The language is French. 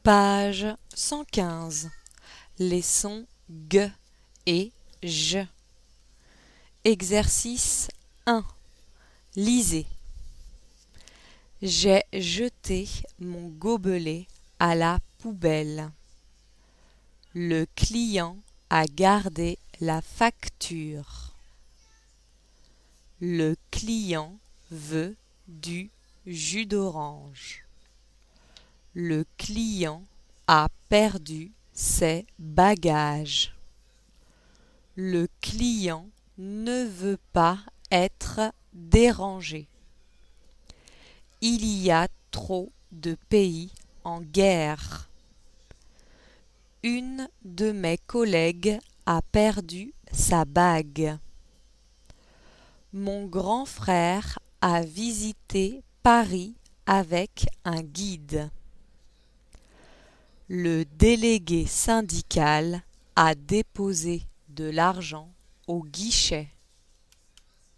Page 115. Les sons G et J. Exercice 1. Lisez. J'ai jeté mon gobelet à la poubelle. Le client a gardé la facture. Le client veut du jus d'orange. Le client a perdu ses bagages. Le client ne veut pas être dérangé. Il y a trop de pays en guerre. Une de mes collègues a perdu sa bague. Mon grand frère a visité Paris avec un guide. Le délégué syndical a déposé de l'argent au guichet.